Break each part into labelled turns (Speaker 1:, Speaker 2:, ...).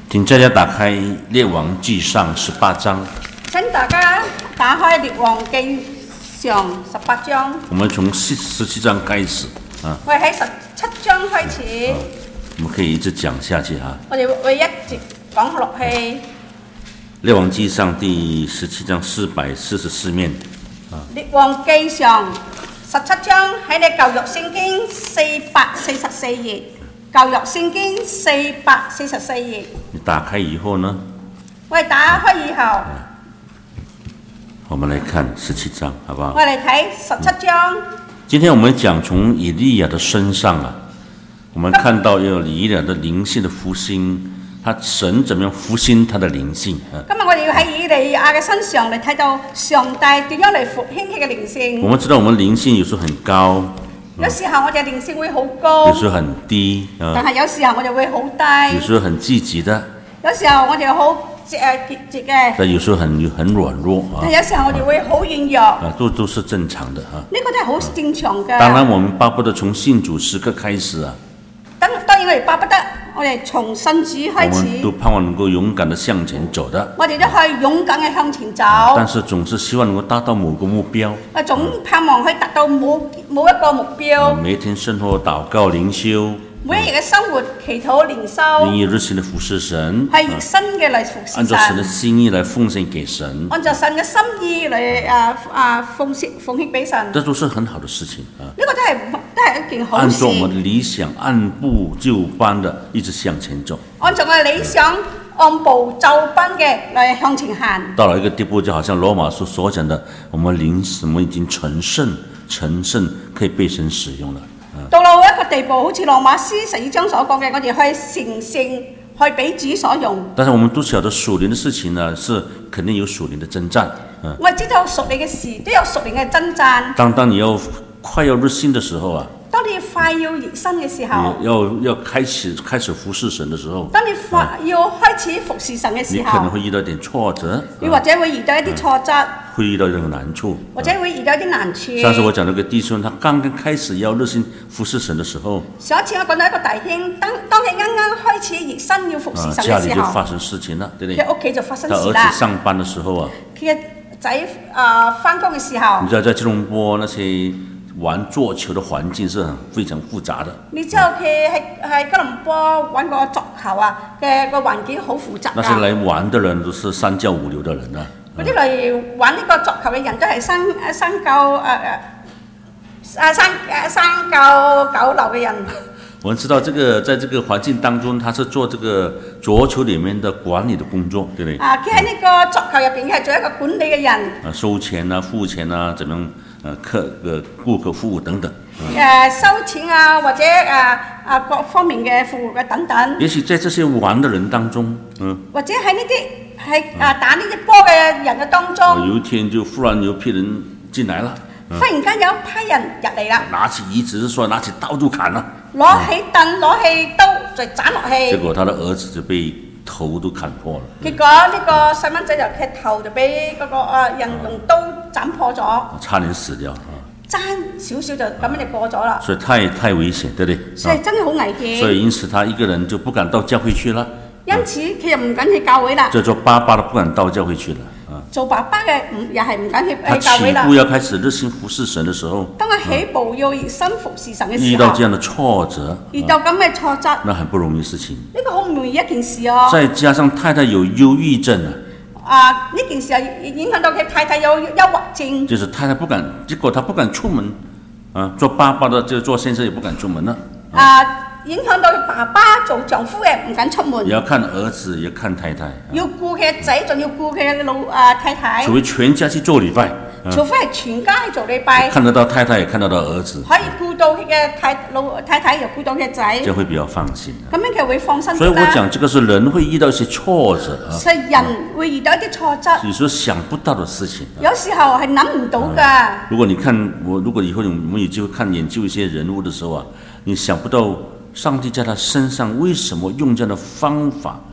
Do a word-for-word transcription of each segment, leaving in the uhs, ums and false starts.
Speaker 1: 请大家打开《列王纪上》十八章。
Speaker 2: 請大家打開《列王記上》十八章。
Speaker 1: 我們從十十七章開始啊。
Speaker 2: 我哋喺十七章開始。
Speaker 1: 啊、我們可以一直講下去啊。
Speaker 2: 我哋會一直講落去。《
Speaker 1: 列王紀上》第十七章四百四十四面。啊，《
Speaker 2: 列王記上》十七章喺你舊約聖經四百四十四頁。舊約聖經四百四十四頁。
Speaker 1: 你打開以後呢？
Speaker 2: 我哋打開以後，
Speaker 1: 啊、我們來看十七章，好不好？
Speaker 2: 我哋睇十七章、嗯。
Speaker 1: 今天我們講從以利亞的身上啊，我們看到有以利亞的靈性的復興，他神怎麼樣復興他的靈性啊？
Speaker 2: 今日我哋要喺以利亞嘅身上嚟睇到上帝點樣嚟復興佢嘅靈性。
Speaker 1: 我們知道我們靈性有時候很高。
Speaker 2: 有時候我哋靈性會好高，
Speaker 1: 有時候很低，啊、
Speaker 2: 但係有時候我哋會好低。
Speaker 1: 有時候很積極的，
Speaker 2: 有時候我哋好誒積極嘅。
Speaker 1: 但有時候很很軟弱啊。
Speaker 2: 但有時候我哋會好軟弱。
Speaker 1: 啊，都都是正常的啊。
Speaker 2: 呢個都係好正常嘅。
Speaker 1: 當然，我們巴不得從信主時刻開始啊。當
Speaker 2: 當然我哋巴不得我哋從信主開始。
Speaker 1: 我們都盼望能夠勇敢地向前走的。
Speaker 2: 我哋都可以勇敢嘅向前走。
Speaker 1: 但是總是希望能夠達到某個目標。
Speaker 2: 啊，總盼望可以達到某某一個目標。
Speaker 1: 啊、每一天生活禱告靈修。
Speaker 2: 每一日嘅生活祈禱靈修。
Speaker 1: 願意熱心地服侍神。
Speaker 2: 係熱心嘅嚟服侍神。
Speaker 1: 按照神的心意來奉獻給神。
Speaker 2: 按照神嘅心意嚟啊啊奉獻奉獻俾神。
Speaker 1: 這都是很好的事情啊。
Speaker 2: 呢個都係都係一件好事。
Speaker 1: 按照我們的理想，按部就班的一直向前走。
Speaker 2: 按照我嘅理想，按部就班嘅嚟向前行。
Speaker 1: 到了一個地步，就好像羅馬書所講的，我們靈什麼已經成聖，成聖可以被神使用了。
Speaker 2: 到了一個地步，好似羅馬書十二章所講嘅，我哋可以成聖，可以俾主所用。但是我們都曉得屬靈的事情呢，是肯定有屬靈的征戰。嗯，我知道屬靈嘅事都有屬靈嘅征戰。當當你要快要熱心的時候啊，當你快要熱心嘅時候，要要開始開始服侍神的時候，當你快要開始服侍神嘅時候，你可能會遇到一點挫折，你或者會遇到一啲挫折。會遇到一個難處，或者會遇到一啲難處。上次我講到個弟兄，他剛剛開始要熱心服侍神的時候，上一次我講到一個弟兄，當當佢啱啱開始熱心要服侍神嘅時候，啊，家裡就發生事情啦，對唔對？佢屋企就發生事啦。他兒子上班的時候啊，佢嘅仔啊返工嘅時候，你知道在吉隆坡那些玩桌球的環境是很非常複雜的。你知道佢喺喺吉隆坡玩個桌球啊嘅個環境好複雜。那些來玩的人都是三教五流的人啊。嗰啲嚟玩呢個桌球嘅人都係三三教誒誒啊三誒三教九流嘅人。我們知道，這個在這個環境當中，他是做這個桌球裡面的管理的工作，對唔對？啊，佢喺呢個桌球入邊係做一個管理嘅人。啊，收錢啊，付錢啊，怎樣？誒客嘅顧客服務等等。誒、嗯、收錢啊，或者誒啊各方面嘅服務嘅等等。也許在這些玩的人當中，嗯，或者喺呢啲喺啊打呢啲波嘅人嘅當中、嗯，有一天就忽然有批人進來了，嗯、忽然間有一批人入嚟啦，拿起椅子，說拿起刀就砍啦，攞起凳攞、嗯、起刀就斬落去。結果他的兒子就被頭都砍破了。結果呢個細蚊仔就佢頭就俾嗰個啊人用刀斬破咗、啊，差點死掉。爭少少就咁樣就過咗啦，所以太太危險，對唔對？所以真係好危險。所以因此他一個人就不敢到教會去啦。因此佢又唔敢去教會啦。就做爸爸都不敢到教會去了。啊，做爸爸嘅唔又係唔敢去去教會啦。他起步要開始熱心服侍神嘅時候，當佢起步要熱心服侍神嘅時候，遇到這樣的挫折，遇到咁嘅挫折，那很不容易事情。呢個好唔容易一件事哦。再加上太太有憂鬱症啊。啊！呢件事係影響到佢太太有憂鬱症，就是太太不敢，結果他不敢出門，啊，做爸爸的就做先生也不敢出門啦。啊，影響到佢爸爸做丈夫嘅唔敢出門。也要看兒子，也要看太太。要顧佢嘅仔，仲要顧佢嘅老啊太太。除非全家去做禮拜。除非係全家去做禮拜，看得到太太，也看得到兒子，可以顧到佢嘅太老太太，又顧到佢嘅仔，就會比較放心。咁樣佢會放心。所以我講，這個是人會遇到一些挫折啊。所以人會遇到一啲挫折，有時候想不到的事情。有時候係諗唔到㗎。如果你看我，如果以後我們有機會看研究一些人物的時候啊，你想不到上帝在他身上為什麼用這樣的方法，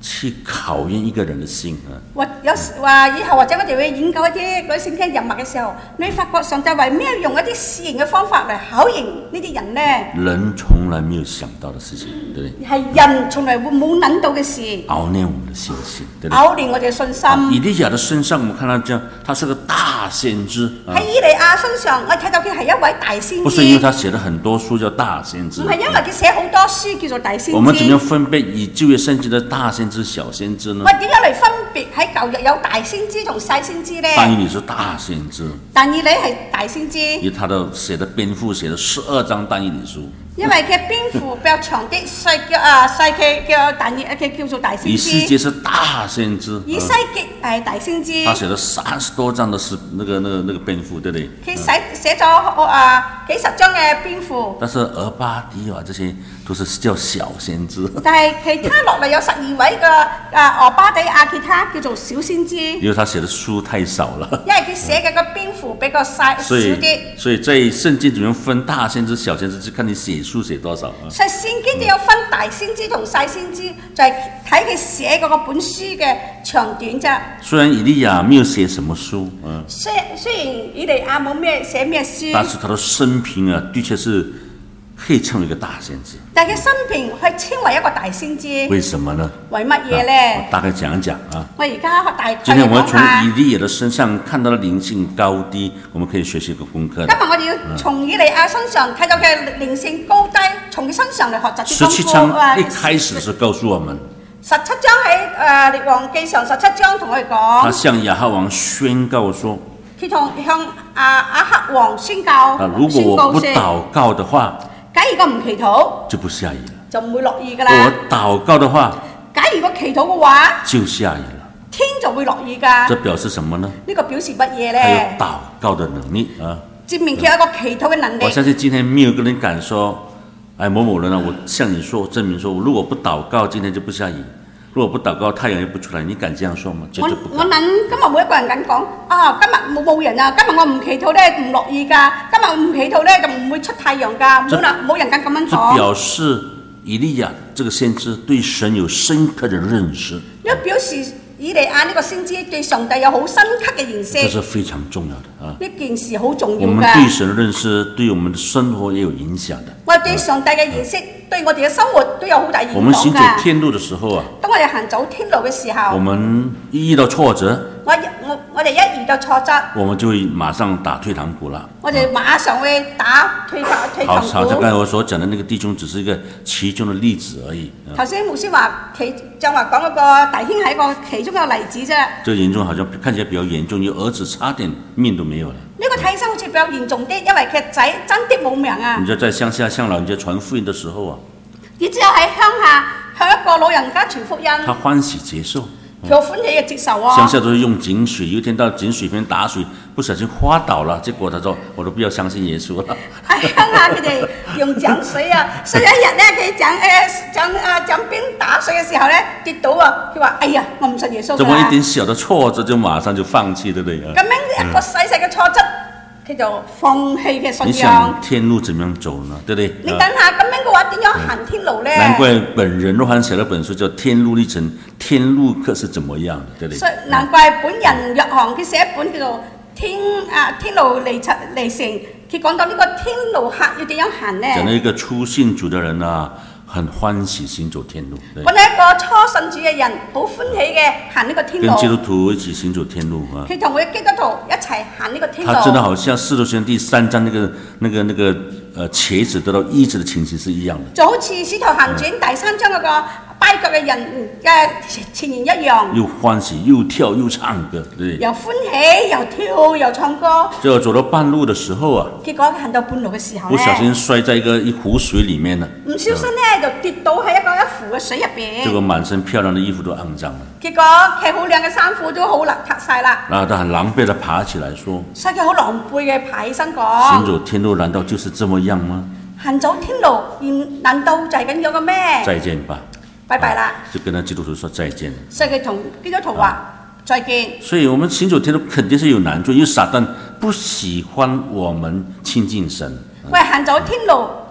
Speaker 1: 去考驗一個人的心啊！
Speaker 2: 或有時話以後或者我哋會研究一啲嗰啲聖經人物嘅時候，你發覺上帝為咩用一啲試驗嘅方法嚟考驗呢啲人呢？
Speaker 1: 人從來沒有想到的事情，對不對？
Speaker 2: 係人從來會冇諗到嘅事。
Speaker 1: 熬練我們的信心，對不對？
Speaker 2: 熬練我哋嘅信心。
Speaker 1: 以利亞的身上，我們看到這樣，他是個大先知。
Speaker 2: 喺以利亞身上，我睇到佢係一位大先知。
Speaker 1: 不是因為他寫了很多書叫大先知，
Speaker 2: 唔係因為佢寫好多書叫做大先知。
Speaker 1: 我們怎麼樣分辨以舊約聖經的大先知、小先知呢？
Speaker 2: 我點樣嚟分別喺舊約有大先知同細先知呢？
Speaker 1: 但以理是大先知，
Speaker 2: 但以理係大先知，
Speaker 1: 因為他的寫的篇幅寫了十二章但以理書。
Speaker 2: 因為佢篇幅比較長啲，細叫啊細嘅叫但以佢叫做大先知。
Speaker 1: 以西結是大先知，
Speaker 2: 以西結係大先知。
Speaker 1: 他寫了三十多章的詩，那個那個那個篇幅，對不對？
Speaker 2: 佢寫寫咗啊幾十章嘅篇幅。
Speaker 1: 但是俄巴底亞這些都是叫小先知。
Speaker 2: 但係其他落嚟有十二位嘅啊俄巴底亞，其他叫做小先知。
Speaker 1: 因為他寫的書太少了。
Speaker 2: 因為佢寫嘅個篇幅比較細少啲。
Speaker 1: 所以在聖經怎樣分大先知、小先知，就看你寫書寫多少啊。
Speaker 2: 所以聖經就有分大先知同細先知，就係睇佢寫嗰個本書嘅長短啫。
Speaker 1: 雖然以利亞沒有寫什麼書，嗯，
Speaker 2: 雖雖然以利亞冇咩寫咩書，
Speaker 1: 但是他的生平啊，的確是可以稱為一個大先知。
Speaker 2: 但係佢生平可以稱為一個大先知。
Speaker 1: 為什麼呢？
Speaker 2: 為乜嘢咧？
Speaker 1: 啊、大概講一講啊。
Speaker 2: 我而家大概
Speaker 1: 今天我們從以利亞的身上看到了靈性高低，我們可以學習一個功課。今
Speaker 2: 日我哋要從以利亞身上睇到嘅靈性高低，從佢身上嚟學習啲功課。
Speaker 1: 十七章一開始是告訴我們。
Speaker 2: 十七章喺誒列王記上十七章同我哋講。
Speaker 1: 他向亞哈王宣告說。
Speaker 2: 佢同向阿亞哈王宣告。
Speaker 1: 啊，如果我不禱告的話，
Speaker 2: 假如我唔祈禱，
Speaker 1: 就不下雨了。
Speaker 2: 就唔會落雨噶啦。
Speaker 1: 我禱告的話，
Speaker 2: 假如我祈禱嘅話，
Speaker 1: 就下雨了。
Speaker 2: 天就會落雨噶。
Speaker 1: 這表示什麼呢？
Speaker 2: 呢個表示乜嘢咧？
Speaker 1: 他有禱告的能力啊。
Speaker 2: 證明佢有一個祈禱嘅能力。
Speaker 1: 我相信今天沒有一個人敢說，哎，某某人啊，我向你說，證明說，我如果不禱告，今天就不下雨。如果不禱告，太陽又不出來，你敢這樣說嗎？絕對不敢。
Speaker 2: 我我諗今日每一個人敢講啊，今日冇冇人啊，今日我唔祈禱咧唔落雨㗎，今日唔祈禱咧就唔會出太陽㗎，冇人冇人敢咁樣講。
Speaker 1: 這表示以利亞這個先知對神有深刻的認識。
Speaker 2: 呢表示以利亞呢個先知對上帝有好深刻嘅認識。
Speaker 1: 這是非常重要的啊！
Speaker 2: 呢件事好重要㗎。
Speaker 1: 我們對神的認識對我們的生活也有影響的。
Speaker 2: 我對上帝嘅認識對我哋嘅生活都有好大影響㗎。
Speaker 1: 我們行走天路的時候啊，
Speaker 2: 當我哋行走天路嘅時候，
Speaker 1: 我們一遇到挫折，
Speaker 2: 我我我哋一遇到挫折，
Speaker 1: 我們就會馬上打退堂鼓啦。
Speaker 2: 我哋馬上會打退堂退堂鼓。
Speaker 1: 好，好像剛才我所講的那個弟兄，只是一個其中的例子而已。
Speaker 2: 頭先牧師話其就話講嗰個弟兄係一個其中嘅例子啫。
Speaker 1: 這個嚴重好像看起來比較嚴重，因為兒子差點命都沒有了。
Speaker 2: 呢個睇起身好似比較嚴重啲，因為佢仔真的冇命啊！
Speaker 1: 你知道在鄉下向老人家傳福音的時候啊，
Speaker 2: 你只有喺鄉下向一個老人家傳福音，
Speaker 1: 他歡喜接受，
Speaker 2: 佢好歡喜嘅接受啊！
Speaker 1: 鄉下都是用井水，有一天到井水邊打水，不小心滑倒了，結果他說：我都不要相信耶穌了。
Speaker 2: 喺鄉下佢哋用井水啊，所以一日咧佢井誒井啊井邊打水嘅時候咧跌倒啊，佢話：哎呀，我唔信耶穌㗎。
Speaker 1: 怎麼一點小的挫折就馬上就放棄，對不對啊？
Speaker 2: 咁樣一個細細嘅挫折，佢就放棄嘅信仰。
Speaker 1: 你想天路怎麼樣走呢？對不對？
Speaker 2: 你等下咁樣嘅話，點樣行天路咧？
Speaker 1: 難怪本人若翰寫了本書叫《天路歷程》，天路客是怎麼樣的，對不對？
Speaker 2: 所以難怪本人若翰佢寫一本叫做《天啊天路歷程歷程》，佢講到呢個天路客要點樣行咧？
Speaker 1: 講到一個初信主的人啊，很歡喜行走天路。
Speaker 2: 我哋一個初信主嘅人，好歡喜嘅行呢個天路。
Speaker 1: 跟基督徒一起行走天路啊！
Speaker 2: 佢同佢基督徒一齊行呢個天路。
Speaker 1: 他真的好像《使徒行傳》第三章那個、那個、那個，呃，瘸子得到醫治的情形是一樣的。
Speaker 2: 就好似《使徒行傳》第三章嗰個跛腳嘅人嘅情形一樣。
Speaker 1: 又歡喜又跳又唱歌，對。
Speaker 2: 又歡喜又跳又唱歌。
Speaker 1: 最後走到半路的時候啊，
Speaker 2: 結果行到半路嘅時候
Speaker 1: 不小心摔在一個一壺水裡面了。
Speaker 2: 唔小心咧就跌倒喺一個一壺嘅水入邊。
Speaker 1: 結果滿身漂亮的衣服都骯髒了。
Speaker 2: 結果佢好靚嘅衫褲都好邋遢晒啦。
Speaker 1: 然後他很狼狽地爬起來說：
Speaker 2: 所以佢好狼狽嘅爬起身講：
Speaker 1: 行走天路難道就是這麼樣嗎？
Speaker 2: 行走天路，難道就係咁樣嘅咩？
Speaker 1: 再見吧，
Speaker 2: 拜拜啦！
Speaker 1: 就跟他基督徒說再見。
Speaker 2: 所以佢同基督徒話再見。
Speaker 1: 所以我們行走天路肯定是有難處，因為撒旦不喜歡我們親近神。
Speaker 2: 喂，行走天路一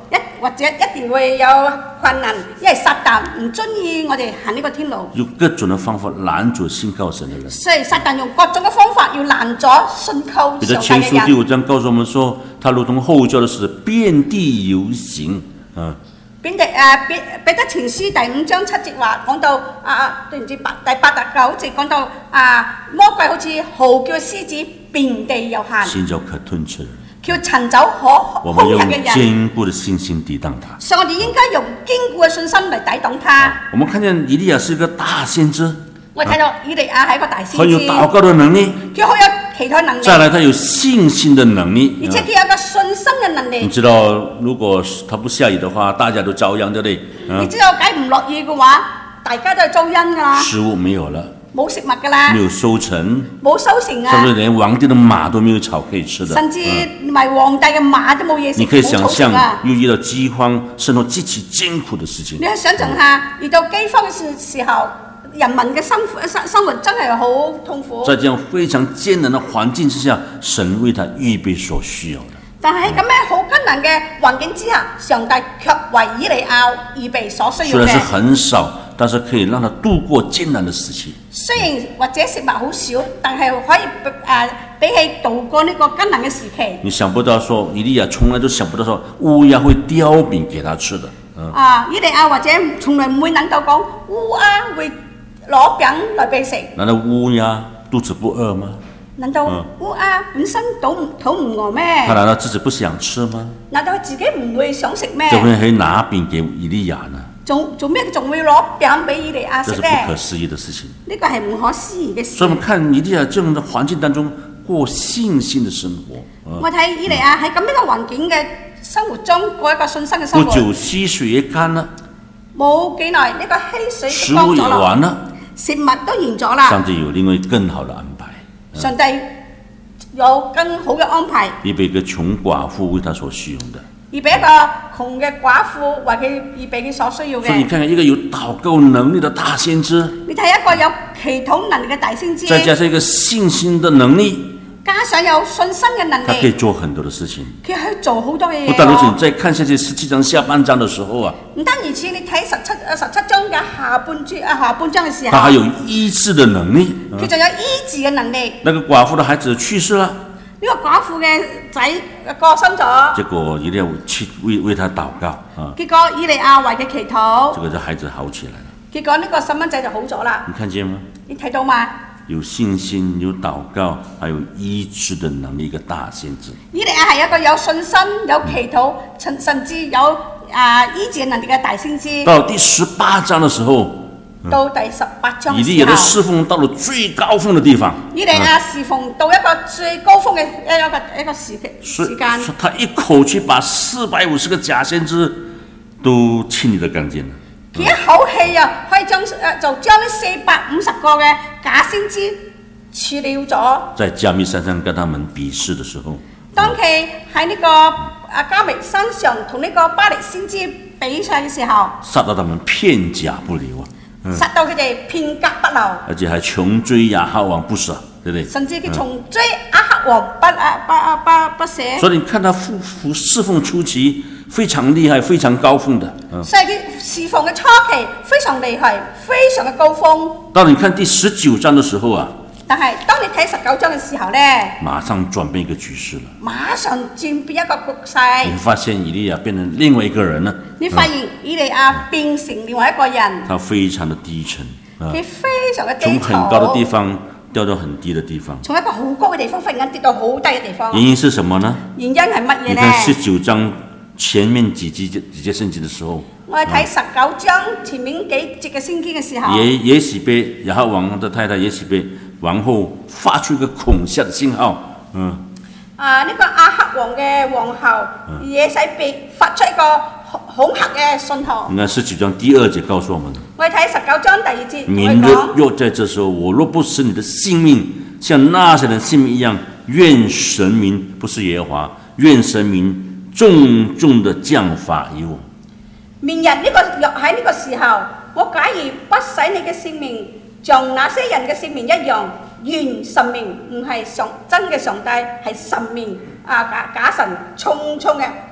Speaker 2: 或者一定會有困難，因為撒旦唔中意我哋行呢個天路。
Speaker 1: 用各種的方法攔住信靠神的人。
Speaker 2: 所以撒旦用各種嘅方法要攔咗信靠上帝嘅人。
Speaker 1: 彼得前書第五章告訴我們說，他如同後教的使遍地遊行。啊。
Speaker 2: 彼得誒彼彼得前書第五章七節話講到啊，對唔住八第八十九節講到啊，魔鬼好似嚎叫獅子，遍地遊行，
Speaker 1: 尋找可吞吃的人，
Speaker 2: 叫尋找可
Speaker 1: 我們用
Speaker 2: 攻擊嘅人。
Speaker 1: 堅固的信心抵擋他。
Speaker 2: 所以我哋應該用堅固嘅信心嚟抵擋他。
Speaker 1: 我們看見以利亞是一個大先知。
Speaker 2: 我睇到以利亞係一個大先知，
Speaker 1: 很有禱告的能力，
Speaker 2: 佢好有祈禱能力。
Speaker 1: 再來，他有信心的能力，
Speaker 2: 而且佢有個信心嘅能力。
Speaker 1: 你知道，如果他不下雨的話，大家都遭殃，對不對？
Speaker 2: 你知道，假如唔落雨嘅話，大家都係遭殃噶啦。
Speaker 1: 食物沒有了，
Speaker 2: 冇食物噶啦，
Speaker 1: 沒有收成，
Speaker 2: 冇收成啊，
Speaker 1: 甚至連皇帝的馬都沒有草可以吃的，
Speaker 2: 甚至埋皇帝嘅馬都冇嘢食。
Speaker 1: 你可以想象，又遇到饑荒，生活極其艱苦的事情。
Speaker 2: 你去想象下，遇到饑荒嘅時時候。人民嘅生活生生活真係好痛苦。
Speaker 1: 在這樣非常艱難的環境之下，神為他預備所需要的。
Speaker 2: 但係喺咁樣好艱難嘅環境之下，上帝卻為以利亞預備所需要嘅。
Speaker 1: 雖然是很少，但是可以讓他度過艱難的時期。
Speaker 2: 雖然或者食物好少，但係可以誒比起度過呢個艱難嘅時期。你
Speaker 1: 想不到說，以利亞從來都想不到說烏鴉會叼餅給他吃的。
Speaker 2: 嗯、啊，以利亞或者從來唔會諗到講烏鴉會攞餅來俾食。
Speaker 1: 難道烏鴉肚子不餓嗎？
Speaker 2: 難道烏鴉本身肚肚唔餓咩？
Speaker 1: 他難道自己不想吃嗎？
Speaker 2: 難道自己唔會想食咩？
Speaker 1: 怎麼可以拿餅給以利亞呢？
Speaker 2: 做做咩仲會攞餅俾以利亞食呢？
Speaker 1: 這是不可思議的事情。
Speaker 2: 呢個係唔可思議嘅事。
Speaker 1: 所以我們看以利亞這樣的環境當中過信心的生活。
Speaker 2: 嗯、我睇以利亞喺咁樣嘅環境嘅生活中過一個信心嘅生活。
Speaker 1: 不久溪水也乾了。
Speaker 2: 冇幾耐呢個溪水
Speaker 1: 食物也完了。
Speaker 2: 食物都完咗啦。
Speaker 1: 上帝有另外更好的安排。
Speaker 2: 上帝有更好嘅安排。
Speaker 1: 預備一個窮寡婦為他所需用的。
Speaker 2: 預備一個窮嘅寡婦為佢預備佢所需要嘅。
Speaker 1: 所以你看看一個有禱告能力的大先知。
Speaker 2: 你睇一個有祈禱能力嘅大先知。
Speaker 1: 再加上一個信心的能力。
Speaker 2: 加上有信心嘅能力，
Speaker 1: 他可以做很多的事情。
Speaker 2: 佢可以做好多嘅嘢。
Speaker 1: 不但如此，你再看下去十七章下半章的時候啊，
Speaker 2: 唔單如此，你睇十七啊十七章嘅下半章啊下半章嘅時候，
Speaker 1: 他還有醫治的能力。
Speaker 2: 佢仲有醫治嘅能力。
Speaker 1: 那個寡婦的孩子去世了，
Speaker 2: 呢個寡婦嘅仔過身咗。
Speaker 1: 結果以利亞去為為他禱告啊。
Speaker 2: 結果以利亞為佢祈禱，
Speaker 1: 這個孩子好起來了。
Speaker 2: 結果呢個細蚊仔就好咗啦。
Speaker 1: 你看見嗎？
Speaker 2: 你睇到嗎？
Speaker 1: 有信心、有禱告，還有醫治的能力，一個大先知。
Speaker 2: 以利亞係一個有信心、有祈禱，甚、嗯、甚至有啊醫治能力嘅大先知。
Speaker 1: 到第十八章的時候，
Speaker 2: 到第十八章嘅時候，
Speaker 1: 以利亞的侍奉到了最高峰的地方。
Speaker 2: 以利亞侍奉到一個最高峰嘅一個一個時時間。
Speaker 1: 他一口氣把四百五十個假先知都清理得乾淨了。
Speaker 2: 佢一口氣啊，可以將誒就將呢四百五十個嘅假先知處理咗。在
Speaker 1: 加密山上跟他們比試的時候，
Speaker 2: 當佢喺呢個啊加密山上同呢個巴力先知比賽嘅時候，
Speaker 1: 殺到他們片甲不留啊！
Speaker 2: 嗯、殺到佢哋片甲不留，
Speaker 1: 而且還窮追亞哈王不捨，對不對？
Speaker 2: 甚至佢從追亞哈王不啊不啊不不捨。
Speaker 1: 所以你看他服服侍奉初期非常厲害，非常高峰的。嗯、
Speaker 2: 所以佢侍奉嘅初期非常厲害，非常嘅高峰。
Speaker 1: 到你看第十九章的時候啊，
Speaker 2: 但係當你睇十九章嘅時候呢，
Speaker 1: 馬上轉變一個局勢了。馬
Speaker 2: 上轉變一個局勢。
Speaker 1: 你發現以利亞變成另外一個人了。
Speaker 2: 你發現以利亞變成另外一個人。嗯、
Speaker 1: 他非常的低沉。
Speaker 2: 佢、嗯、非常嘅低沉。
Speaker 1: 從很高的地方掉到很低的地方。
Speaker 2: 從一個好高嘅地方忽然間跌到好低嘅地方。
Speaker 1: 原因是什麼呢？
Speaker 2: 原因係乜嘢呢？
Speaker 1: 你看十九章前面幾節幾節聖經的時候，
Speaker 2: 我哋睇十九章前面幾節嘅聖經嘅時候，
Speaker 1: 耶耶洗別亞哈王的太太耶洗別王后發出一個恐嚇的信號，嗯，
Speaker 2: 啊呢、這個亞哈王嘅皇后、嗯、耶洗別發出一個恐嚇嘅信號。
Speaker 1: 你看十九章第二節告訴我們，
Speaker 2: 我哋睇十九章第二節，
Speaker 1: 民若若在這時候，我若不使你的性命像那些人性命一樣，願神明不是耶和華，願神明重重的降罰於我。
Speaker 2: 明日呢個若喺呢個時候，我假如不使你嘅性命像那些人嘅性命一樣，願神明唔係上真嘅上帝，係神明啊假假神重重嘅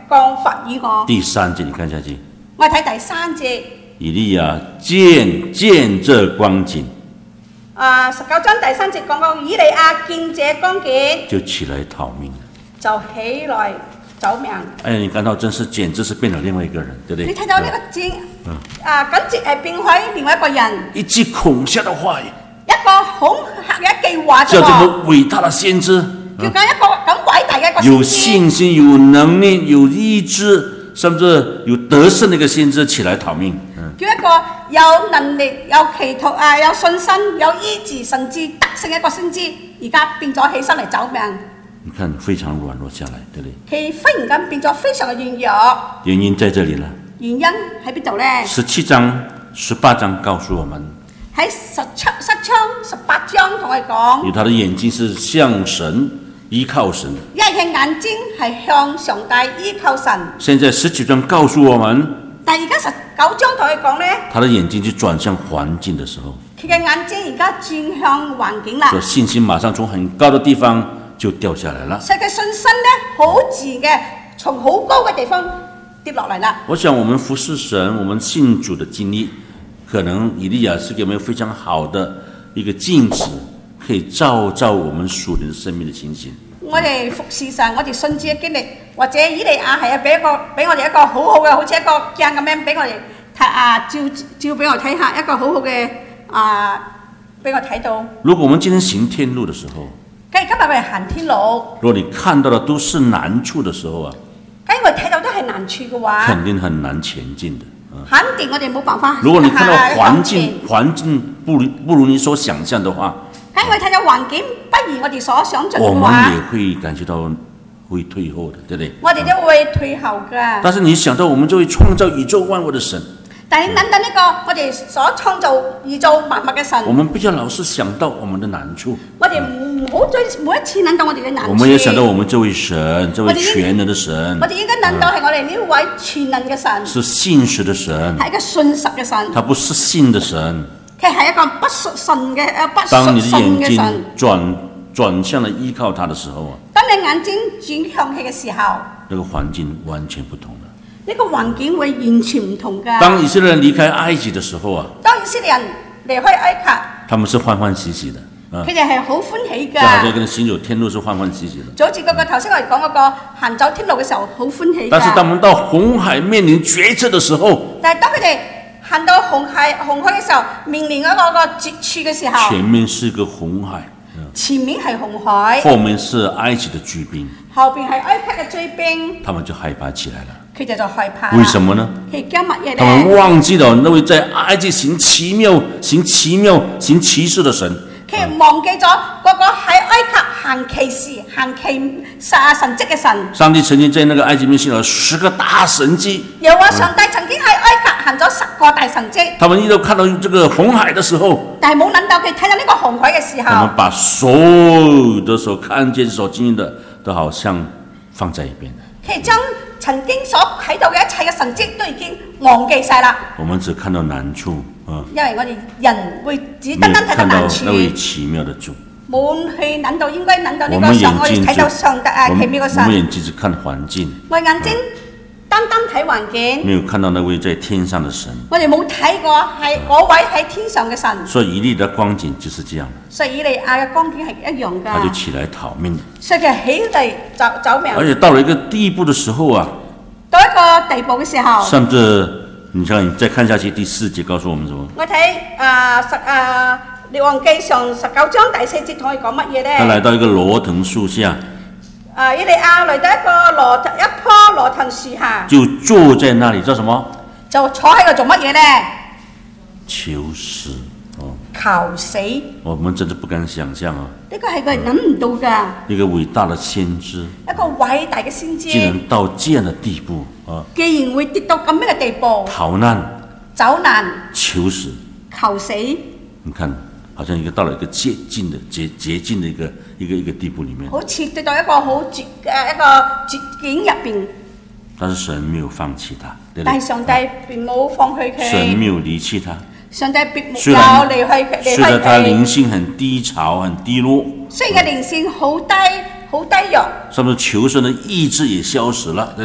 Speaker 2: 降罰與我。
Speaker 1: 第三節，你看下去。
Speaker 2: 我睇第三節。
Speaker 1: 以利亞見見這光景。
Speaker 2: 啊，十九章第三節講講以利亞見這光景，
Speaker 1: 就起來逃命，
Speaker 2: 就起來走命。
Speaker 1: 哎，你看到真是簡直是變了另外一個人，對不對？
Speaker 2: 你睇到呢個字，嗯、啊，簡直係變開另外一個人。
Speaker 1: 一句恐嚇的話，
Speaker 2: 一個恐嚇嘅一句話，
Speaker 1: 叫這個偉大的先知，
Speaker 2: 叫講一個咁偉大嘅一個先知，
Speaker 1: 有信心、有能力、有意志，甚至有得勝的一個先知起來逃命。
Speaker 2: 叫一個有能力、有祈禱啊、有信心、有醫治，甚至得勝一個先知，而家變咗起身嚟走命。
Speaker 1: 你看非常軟弱下來，對不對？
Speaker 2: 佢忽然間變咗非常嘅軟弱。
Speaker 1: 原因在這裡了。
Speaker 2: 原因喺邊度呢？
Speaker 1: 十七章、十八章告訴我們，
Speaker 2: 喺十七、十章、十八章同我哋講，
Speaker 1: 因為他的眼睛是向神依靠神，
Speaker 2: 因為佢眼睛係向上帝依靠神。現
Speaker 1: 在十九章告訴我們。
Speaker 2: 但而家十九章同佢講咧，
Speaker 1: 他的眼睛就轉向環境的時候，
Speaker 2: 佢嘅眼睛而家轉向環境啦，
Speaker 1: 信心馬上從很高的地方就掉下來了。
Speaker 2: 所以佢信心咧好自然嘅從好高嘅地方跌落嚟啦。
Speaker 1: 我想我們服侍神，我們信主的經歷，可能以利亞是給我們非常好的一個鏡子，可以照照我們屬靈生命的情形。
Speaker 2: 我哋服侍神，我哋信主嘅經歷，或者以利亞係啊，俾一個俾我哋一個好好嘅，好似一個鏡咁樣，俾我哋睇啊，照照俾我睇下一個好好嘅啊，俾我睇到。如果我們今天行天路嘅時候，假如今日我哋行天路，
Speaker 1: 如果你看到的都是難處嘅時候啊，
Speaker 2: 假如我哋睇到都係難處嘅話，
Speaker 1: 肯定很難前進的。
Speaker 2: 肯定我哋冇辦法。
Speaker 1: 如果你看到環境環境不如不如你所想象的話，
Speaker 2: 假如我哋睇到環境不如我哋所想象嘅話，
Speaker 1: 我們也會感覺到會退後的，對不對？
Speaker 2: 我哋都會退後㗎。
Speaker 1: 但是你想到我們就會創造宇宙萬物的神，
Speaker 2: 但係你諗到呢個我哋所創造宇宙萬物嘅神，
Speaker 1: 我們不要老是想到我們的難處。
Speaker 2: 我哋唔好再每一次諗到我哋嘅難處。
Speaker 1: 我們也想到我們這位神，這位全能的神。
Speaker 2: 我哋應該諗到係我哋呢位全能嘅神，
Speaker 1: 是信實的神，
Speaker 2: 係一個信實嘅神。
Speaker 1: 他不是信的神，
Speaker 2: 佢係一個不屬神嘅誒不
Speaker 1: 屬
Speaker 2: 信嘅神。
Speaker 1: 轉轉向了依靠他的時候啊，
Speaker 2: 當你眼睛轉向佢嘅時候，
Speaker 1: 那個環境完全不同了。
Speaker 2: 呢個環境會完全唔同㗎。
Speaker 1: 當以色列人離開埃及的時候啊，
Speaker 2: 當以色列人離開埃及，
Speaker 1: 他們是歡歡喜喜的。
Speaker 2: 佢哋係好歡喜㗎。
Speaker 1: 就好像跟行走天路是歡歡喜喜的。
Speaker 2: 就好似嗰個頭先我哋講嗰個行走天路嘅時候好歡喜㗎。
Speaker 1: 但是當他們到紅海面臨決策的時候，
Speaker 2: 但係當佢哋行到紅海紅海嘅時候，面臨嗰個個絕處嘅時候，
Speaker 1: 前面是個紅海，
Speaker 2: 前面係紅海，
Speaker 1: 後面是埃及的追兵，
Speaker 2: 後邊係埃及嘅追兵，
Speaker 1: 他們就害怕起來了。
Speaker 2: 佢哋就害怕。
Speaker 1: 為什麼呢？
Speaker 2: 佢驚乜嘢咧？
Speaker 1: 他們忘記了那位在埃及行奇妙、行奇妙、行奇事的神。
Speaker 2: 佢忘記咗嗰個喺埃及行奇事、行奇神神蹟嘅神。
Speaker 1: 上帝曾經在那個埃及面行了十個大神蹟。
Speaker 2: 又話上帝曾經喺埃及行咗十個大神蹟。
Speaker 1: 他們一路看到這個紅海的時候，
Speaker 2: 但係冇諗到佢睇到呢個紅海嘅時候，
Speaker 1: 他們把所有的所看見、所經歷的，都好像放在一邊。
Speaker 2: 佢將曾經所睇到嘅一切嘅神蹟都已經忘記晒啦。
Speaker 1: 我們只看到難處，啊，
Speaker 2: 因為我哋人會只單單睇到難處，
Speaker 1: 那位奇妙的主，
Speaker 2: 冇去諗到應該諗到呢個神，我哋睇到上帝啊奇妙嘅神。
Speaker 1: 我們眼睛只看環境，
Speaker 2: 我眼睛單單睇環境，
Speaker 1: 沒有看到那位在天上的神。
Speaker 2: 我哋冇睇過係嗰位喺天上嘅神。
Speaker 1: 所以以利的光景就是這樣。
Speaker 2: 所以以利亞嘅光景係一樣㗎。
Speaker 1: 他就起來逃命。
Speaker 2: 所以佢起嚟走走命。
Speaker 1: 而且到了一個地步的時候啊，
Speaker 2: 到一個地步嘅時候，
Speaker 1: 甚至你看，你再看下去，第四節告訴我們什麼？
Speaker 2: 我睇啊十啊列王記上十九章第四節同我哋講乜嘢咧？
Speaker 1: 他來到一個羅騰樹下。
Speaker 2: 啊，以利亞嚟到一個羅一棵羅騰樹下，
Speaker 1: 就坐在那裡做什麼？
Speaker 2: 就坐喺度做乜嘢咧？
Speaker 1: 求死哦！
Speaker 2: 求死！
Speaker 1: 我們真是不敢想象啊！
Speaker 2: 呢個係佢諗唔到㗎。
Speaker 1: 一個偉大的先知，
Speaker 2: 一個偉大嘅先知，
Speaker 1: 竟然到這樣的地步啊！
Speaker 2: 既然會跌到咁樣嘅地步，
Speaker 1: 逃難、
Speaker 2: 走難、
Speaker 1: 求死、
Speaker 2: 求死。
Speaker 1: 你看，好像一個到了一個絕境的絕絕境的一個一個一個地步裡面，
Speaker 2: 好似跌到一個好絕嘅一個絕境入邊。
Speaker 1: 但是神沒有放棄他，對不對？
Speaker 2: 但係上帝並冇放棄佢。
Speaker 1: 神沒有離棄他。
Speaker 2: 上帝並冇離開佢。
Speaker 1: 雖然他靈性很低潮、很低落，
Speaker 2: 雖然佢靈性好低、好低弱，
Speaker 1: 甚至求神的意志也消失了，對不對？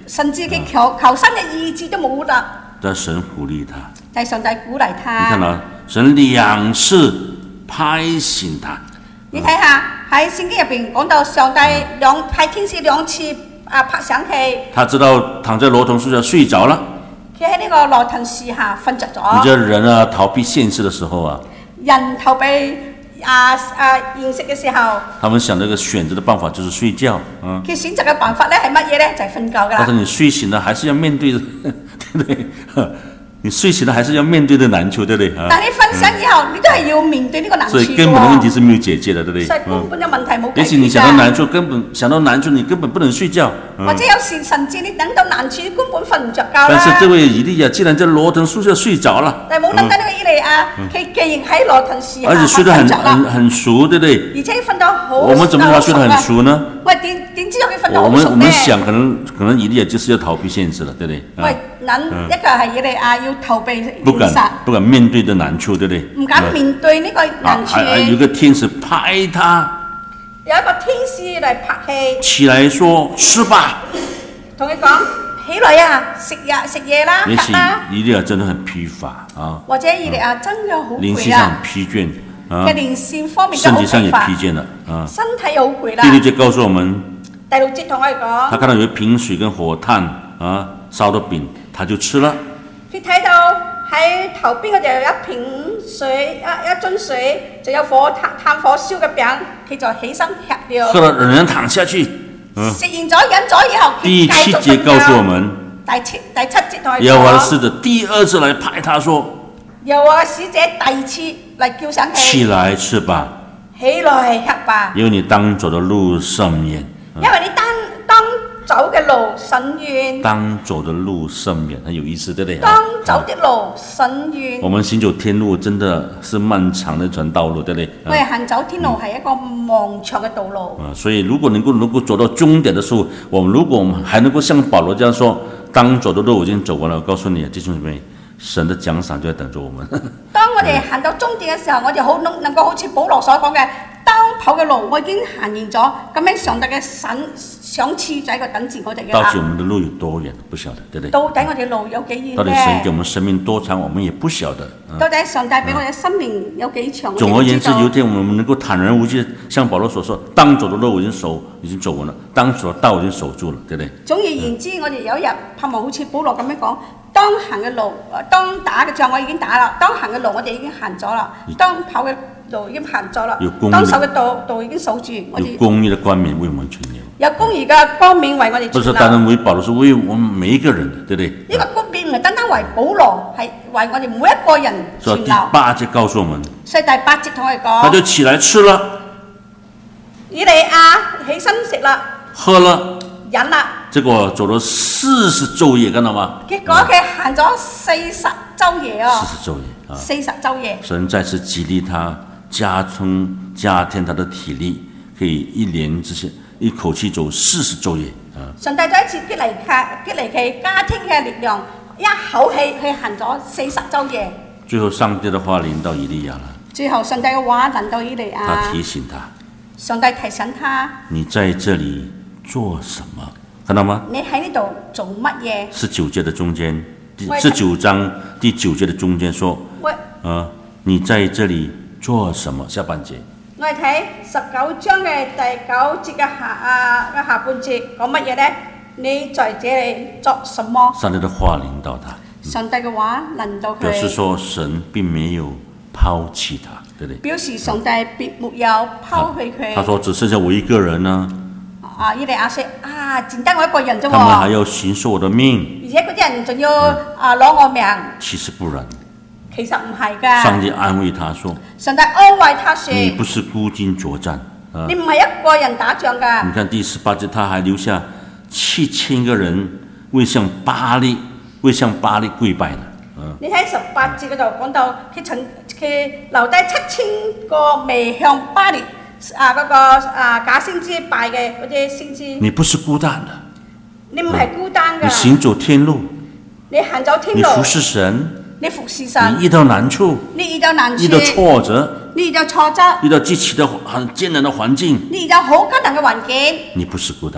Speaker 2: 甚至佢求求生嘅意志都冇啦。
Speaker 1: 但神鼓勵他，
Speaker 2: 但係上帝鼓勵他。
Speaker 1: 你看到神兩次拍醒他。
Speaker 2: 你睇下喺聖經入邊講到上帝兩派天使兩次啊拍醒佢。他
Speaker 1: 知道躺在羅藤樹下睡着了。
Speaker 2: 佢喺呢個羅藤樹下瞓着咗。
Speaker 1: 你知道人啊逃避現實的時候啊，
Speaker 2: 人逃避啊啊現實嘅時候，
Speaker 1: 他們想到一個選擇的辦法就是睡覺。嗯，
Speaker 2: 佢選擇嘅辦法咧係乜嘢咧？就係、是、瞓覺噶啦。
Speaker 1: 但是你睡醒了，還是要面對的，對不對？你睡醒了還是要面對的難處，對不對？
Speaker 2: 但你瞓醒以後，嗯、你都係要面對呢個難處。
Speaker 1: 所以根本的問題是沒有解決的，對不對？
Speaker 2: 所以根本嘅問題冇解決。
Speaker 1: 也許你想到難處，根本想到難處，你根本不能睡覺。嗯、
Speaker 2: 或者有時甚至你等到難處，根本瞓唔着覺啦。
Speaker 1: 但是這位以利亞既然在羅藤樹下睡着了，
Speaker 2: 但係冇諗到呢個以利亞，佢既然喺羅藤樹下
Speaker 1: 而且睡得很很很熟，對不對？
Speaker 2: 而且瞓得好。
Speaker 1: 我們怎麼知道他睡得很熟呢？
Speaker 2: 喂，點點知道佢瞓得好熟呢？
Speaker 1: 我們我們想可能可能以利亞就是要逃避現實了，對不對？
Speaker 2: 喂，諗一個係以利亞要逃避現實，
Speaker 1: 不敢不敢面對的難處，對不對？
Speaker 2: 唔敢面對呢個難處。
Speaker 1: 還有一個天使拍他，
Speaker 2: 有一個天使嚟拍戲，
Speaker 1: 起來說吃吧，
Speaker 2: 同佢講起來啊，食呀食嘢啦，
Speaker 1: 也許以利亞真的很疲乏啊，
Speaker 2: 或者以利亞真嘅好
Speaker 1: 靈性上疲倦啊，
Speaker 2: 嘅靈性方面都好疲乏，
Speaker 1: 身體上也疲倦了啊，
Speaker 2: 身體又好攰啦。
Speaker 1: 第六節告訴我們，
Speaker 2: 第六節同我哋講，
Speaker 1: 他看到有一瓶水跟火炭啊燒的餅，他就吃了。
Speaker 2: 佢睇到喺頭邊嗰度有一瓶水，一一樽水，就有火炭炭火燒嘅餅，佢就起身吃了。
Speaker 1: 喝了仍然躺下去。
Speaker 2: 嗯、食完咗飲咗以後，
Speaker 1: 第七節告訴我們，
Speaker 2: 第七第七節同佢講，
Speaker 1: 耶和華的使者第二次來拍他說，
Speaker 2: 耶和華使者第二次嚟叫醒佢，
Speaker 1: 起來吃吧，
Speaker 2: 起來吃吧，
Speaker 1: 因為你當走的路甚遠。
Speaker 2: 因為你當當走嘅路甚遠，
Speaker 1: 當走的路甚遠，很有意思，對不對？
Speaker 2: 當走的路甚遠。
Speaker 1: 我們行走天路真的是漫長的一條道路，對不對？
Speaker 2: 我哋行走天路係一個漫長嘅道路。
Speaker 1: 啊，所以如果能夠能夠走到終點的時候，我們如果我們還能夠像保羅這樣說，當走的路我已經走完了，我告訴你，弟兄姊妹，神的獎賞就在等着我們。
Speaker 2: 當我哋行到終點嘅時候，我哋好能能夠好似保羅所講嘅，當跑嘅路我已經行完咗，咁樣上帝嘅賞賞賜就喺度等住我哋嘅。
Speaker 1: 到底我們的路有多遠，不曉得，對不對？
Speaker 2: 到底我哋路有幾遠呢？
Speaker 1: 到底神給我們生命多長，我們也不曉得。
Speaker 2: 嗯、到底上帝俾我哋生命有幾長？
Speaker 1: 總而言之，有一天我們能夠坦然無懼，像保羅所說，當走的路我已經守，已經走完了；當走的道我已經守住了，對不對？
Speaker 2: 總而言之，嗯、我哋有一日盼望好似保羅咁樣講。當行嘅路，當打嘅仗我已經打啦；當行嘅路我哋已經行咗啦；當跑嘅路已經行咗啦；當守嘅道道已經守住。我哋
Speaker 1: 有公義的冠冕為我們存留。
Speaker 2: 有公義嘅冠冕為我哋存留。
Speaker 1: 不是單單為保羅，是為我們每一個人的，對不對？
Speaker 2: 呢個冠冕唔係單單為保羅，係為我哋每一個人存留。
Speaker 1: 所以第八節告訴我們。
Speaker 2: 所以第八節同我哋講。
Speaker 1: 他就起來吃了。
Speaker 2: 以利亞起身食啦。
Speaker 1: 喝了。
Speaker 2: 飲啦。
Speaker 1: 結果走了四十晝夜，看到嗎？
Speaker 2: 結果佢行咗四十晝夜哦。
Speaker 1: 四十晝夜啊！
Speaker 2: 四十晝夜。
Speaker 1: 神再次激勵他，加充加添他的體力，可以一連之下一口氣走四十晝夜啊！
Speaker 2: 上帝再一次激勵佢，激勵佢加添嘅力量，一口氣去行咗四十晝夜。
Speaker 1: 最後上帝的話臨到以利亞了。最
Speaker 2: 後上帝嘅話臨到以利亞。
Speaker 1: 他提醒他。
Speaker 2: 上帝提醒他。
Speaker 1: 你在這裡做什麼？看到嗎？
Speaker 2: 你喺呢度做乜嘢？
Speaker 1: 十九節的中間，十九章第九節的中間說，啊，你在這裡做什麼？下半節。
Speaker 2: 我哋睇十九章嘅第九節嘅下啊嘅下半節講乜嘢咧？你在這裡做什麼？
Speaker 1: 上帝的話臨到他。
Speaker 2: 嗯、上帝嘅話臨到佢。
Speaker 1: 表示說神並沒有拋棄他，對不對？
Speaker 2: 表示上帝並沒有拋棄佢。
Speaker 1: 他說只剩下我一個人呢。
Speaker 2: 啊！以利亞說啊，淨得我一個人啫喎。
Speaker 1: 他們還要尋索我的命。
Speaker 2: 而且嗰啲人仲要、嗯、啊攞我命。
Speaker 1: 其實不然。
Speaker 2: 其實唔係㗎。
Speaker 1: 上帝安慰他說。
Speaker 2: 上帝安慰他說。
Speaker 1: 你不是孤軍作戰。啊、
Speaker 2: 你唔係一個人打仗㗎。
Speaker 1: 你看第十八節，他還留下七千個人為向巴力為向巴力跪拜呢。啊、
Speaker 2: 你喺十八節嗰度講到，佢曾佢留低七千個未向巴力。啊！嗰、那個啊假先知拜嘅嗰啲先知，
Speaker 1: 你不是孤單的，
Speaker 2: 你唔係孤單嘅、嗯，
Speaker 1: 你行走天路，
Speaker 2: 你行走天路，
Speaker 1: 你服侍神，
Speaker 2: 你服侍神，
Speaker 1: 你遇到難處，
Speaker 2: 你遇到難處，
Speaker 1: 遇到挫折，
Speaker 2: 你遇到挫折，
Speaker 1: 遇到極其的很艱難的環境，
Speaker 2: 你遇到好艱難嘅環境，
Speaker 1: 你不是孤單的，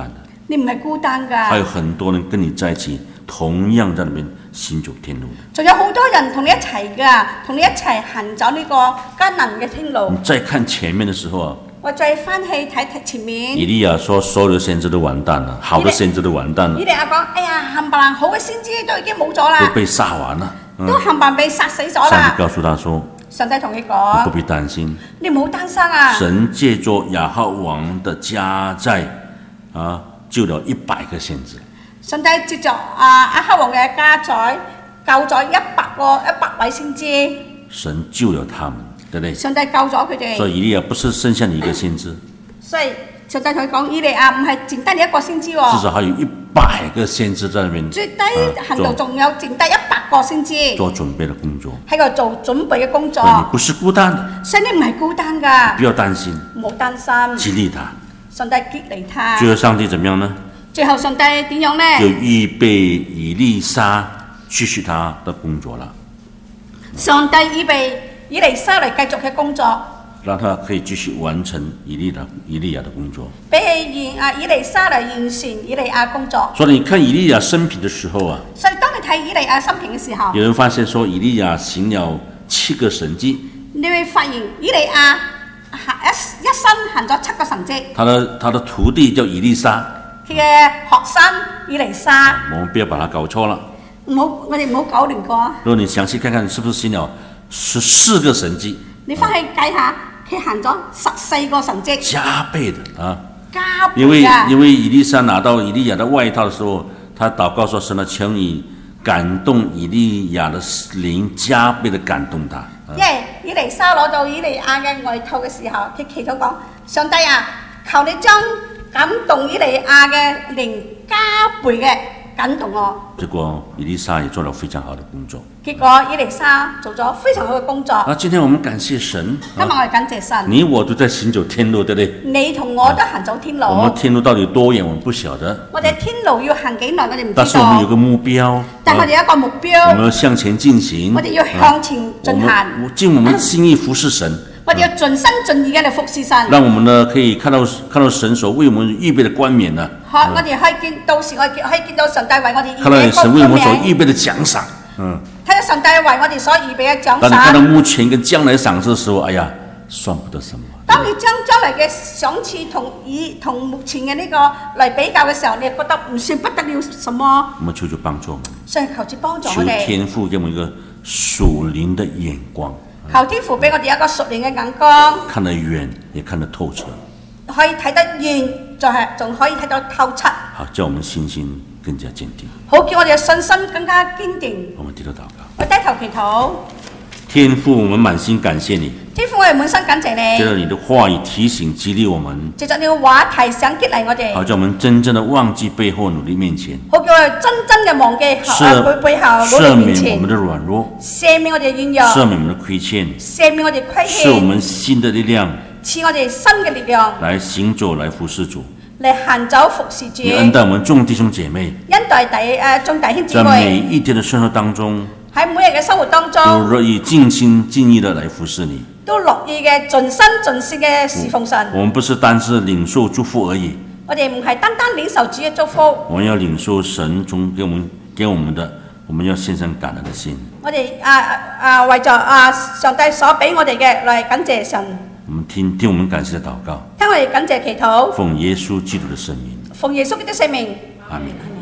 Speaker 2: 你唔係孤單㗎。
Speaker 1: 還有很多人跟你在一起，同樣在那邊行走天路。
Speaker 2: 仲有好多人同你一齊㗎，同你一齊行走呢個艱難嘅天路。
Speaker 1: 你再看前面的時候啊，
Speaker 2: 我再翻去睇睇前面。
Speaker 1: 以利亞說：所有的先知都完蛋了，好的先知都完蛋了。
Speaker 2: 以利亞講：哎呀，冚唪唥好嘅先知都已經冇咗啦，
Speaker 1: 都被殺完了，嗯、
Speaker 2: 都冚唪唥被殺死咗啦。
Speaker 1: 上帝告訴他說：
Speaker 2: 上帝同你講，
Speaker 1: 你不必擔心，
Speaker 2: 你唔好擔心啊。
Speaker 1: 神借着亞哈王的家寨啊，救了一百個先知。
Speaker 2: 上帝接着啊亞哈王嘅家宰救咗一百個一百位先知。
Speaker 1: 神救了他們，對不對？
Speaker 2: 上帝救咗佢哋。
Speaker 1: 所以以利亞不是剩下你一個先知。
Speaker 2: 所以上帝同佢講：以利亞唔係剩低你一個先知喎。
Speaker 1: 至少還有一百個先知在那邊。
Speaker 2: 最低限度仲有剩低一百個先知。
Speaker 1: 做準備的工作。
Speaker 2: 喺度做準備嘅工作。
Speaker 1: 你不是孤單的。
Speaker 2: 所以你唔係孤單㗎。
Speaker 1: 不要擔心。
Speaker 2: 唔好擔心。
Speaker 1: 激勵他。
Speaker 2: 上帝激勵他。
Speaker 1: 最後上帝怎麼樣呢？
Speaker 2: 最後上帝點樣呢？
Speaker 1: 就預備以利沙繼續他的工作了。
Speaker 2: 上帝預備以利沙嚟繼續嘅工作，
Speaker 1: 讓他可以繼續完成以利的以利亞的工作。
Speaker 2: 俾佢啊以利沙嚟完成以利亞工作。
Speaker 1: 所以你看以利亞生平的時候啊，
Speaker 2: 所以當你睇以利亞生平嘅時候，
Speaker 1: 有人發現說以利亞行了七個神蹟。你
Speaker 2: 會發現以利亞一一生行咗七個神蹟。
Speaker 1: 他的他的徒弟叫以利沙。
Speaker 2: 佢嘅學生以利沙，
Speaker 1: 我們不要把它搞錯了。
Speaker 2: 唔好，我哋唔好搞亂過。
Speaker 1: 如果你詳細看看，你是不是行了十四個神蹟？
Speaker 2: 你翻去計下，佢行咗十四個神蹟，
Speaker 1: 加倍的啊！
Speaker 2: 加倍的。
Speaker 1: 因為因為以利沙拿到以利亞的外套的時候，他禱告說：神啊，求你感動以利亞的靈，加倍的感動他。
Speaker 2: 因為以利沙攞到以利亞嘅外套嘅時候，佢祈禱講：上帝啊，求你將感動以利亞嘅靈加倍嘅感動我。
Speaker 1: 結果以利沙也做了非常好的工作。
Speaker 2: 結果以利沙做咗非常好嘅工作。
Speaker 1: 啊，今天我們感謝神。
Speaker 2: 今日我哋感謝神。
Speaker 1: 你我都在行走天路，對不對？
Speaker 2: 你同我都行走天路。
Speaker 1: 我們天路到底多遠，我們不曉得。
Speaker 2: 我哋天路要行幾耐，我哋唔知道。
Speaker 1: 但是我們有個目標。
Speaker 2: 但係我哋有一個目標。
Speaker 1: 我們要向前進行。
Speaker 2: 我哋要向前進行。
Speaker 1: 盡我們心意服侍神。
Speaker 2: 我哋要盡心盡意嘅嚟服侍神。
Speaker 1: 讓我們呢可以看到看到神所為我們預備的冠冕呢。
Speaker 2: 好，我哋可以見到時，我哋可以見到上帝為我哋預備嘅冠冕。
Speaker 1: 看到神為我們所預備的獎賞。嗯。
Speaker 2: 睇到上帝為我哋所預備嘅獎賞。
Speaker 1: 當你看到目前跟將來賞賜的時候，哎呀，算不得什麼。
Speaker 2: 當你將將來嘅賞賜同以同目前嘅呢個嚟比較嘅時候，你覺得唔算不得了什麼？
Speaker 1: 我們求主幫助我們。
Speaker 2: 所以求主幫助我哋。
Speaker 1: 求天父給我們一個屬靈的眼光。
Speaker 2: 求天父俾我哋一個屬靈嘅眼光。
Speaker 1: 看得遠，也看得透徹。
Speaker 2: 可以睇得遠，就係仲可以睇到透徹。
Speaker 1: 好，叫我們信心更加堅定。
Speaker 2: 好，叫我哋嘅信心更加堅定。
Speaker 1: 我們低頭禱告。
Speaker 2: 我低頭祈禱。
Speaker 1: 天父，我們滿心感謝你。
Speaker 2: 天父，我哋滿心感謝你。
Speaker 1: 借着你的話語提醒激勵我們。
Speaker 2: 借着你嘅話提醒激勵我哋。
Speaker 1: 好，叫我們真正的忘記背後努力面前。
Speaker 2: 好，叫我哋真真嘅忘記背背後努力面前。
Speaker 1: 赦免我們的軟弱。
Speaker 2: 赦免我哋嘅軟弱。
Speaker 1: 赦免我們的虧欠。
Speaker 2: 赦免我哋虧欠。
Speaker 1: 賜我們新的力量。
Speaker 2: 賜我哋新嘅力量。
Speaker 1: 來行走，來服侍主。
Speaker 2: 嚟行走服侍主。
Speaker 1: 恩待我們眾弟兄姐妹。
Speaker 2: 恩待弟誒眾弟兄姊妹。
Speaker 1: 在每一天的生活當中。
Speaker 2: 喺每日嘅生活當中，
Speaker 1: 都樂意盡心盡意的來服侍你，
Speaker 2: 都樂意嘅盡心盡性嘅侍奉神。
Speaker 1: 我們不是單是領受祝福而已，
Speaker 2: 我哋唔係單單領受主嘅祝福，
Speaker 1: 我們要領受神中給我們給我們的，我們要獻上感恩的心。
Speaker 2: 我哋啊啊為咗啊上帝所俾我哋嘅嚟感謝神。
Speaker 1: 我們聽聽我們感謝的禱告，
Speaker 2: 聽我哋感謝祈禱，
Speaker 1: 奉耶穌基督的聖名，
Speaker 2: 奉耶穌基督的聖名，
Speaker 1: 阿門。